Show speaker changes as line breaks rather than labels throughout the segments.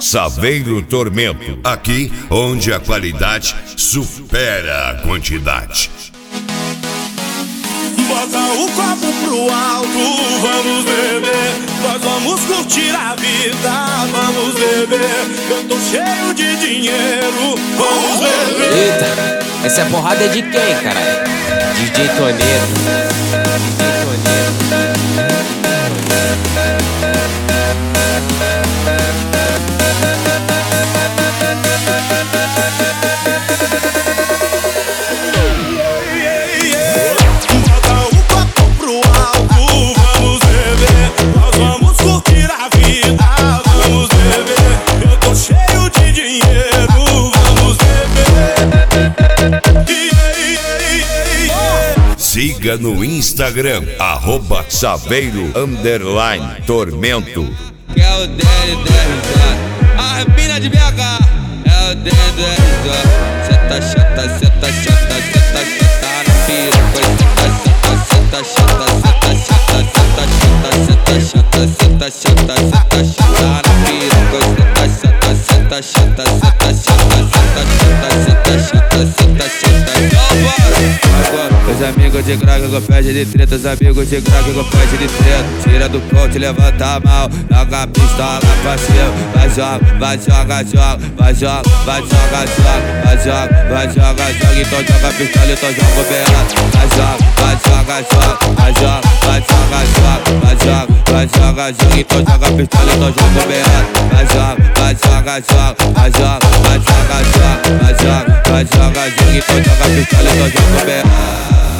Saveiro Tormento, aqui onde a qualidade supera a quantidade.
Bota o copo pro alto, vamos beber. Nós vamos curtir a vida, vamos beber. Eu tô cheio de dinheiro, vamos beber.
Eita, essa é porrada de quem, caralho? DJ Toneiro.
Siga no Instagram, @Saveiro_Tormento.
É o DL10, a mina de BH. É o DL10, senta, chata, senta, chata, senta, chata na piroca. Senta, chata, senta, chata, senta, chata, senta, chata, senta, chata, senta, chata na piroca. Senta, chata, senta, chata, senta, chata, senta, chata, senta, chata. Os amigos de crack com pede de treta, os amigos de crack com pede de treta. Tira do ponto, levanta a mão, joga a pistola pra cima. Vai joga, vai joga, joga, vai joga, vai joga, joga, vai joga, vai joga, joga. Então joga a pistola, então joga o berrado. Vai joga, vai joga, joga, vai joga, vai joga, joga, vai joga, vai joga, joga. Então joga a pistola, então joga o berrado. Vai joga, vai joga, joga, vai joga, vai joga, joga, vai joga, vai joga, joga. Então joga a pistola, então joga o berrado.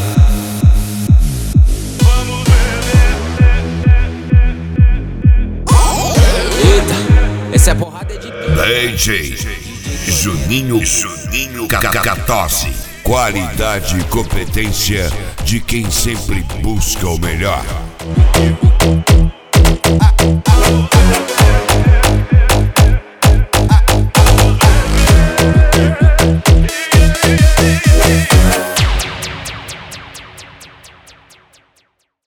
Essa é porrada de
DJ Juninho Catose. Qualidade e competência de quem sempre busca o melhor.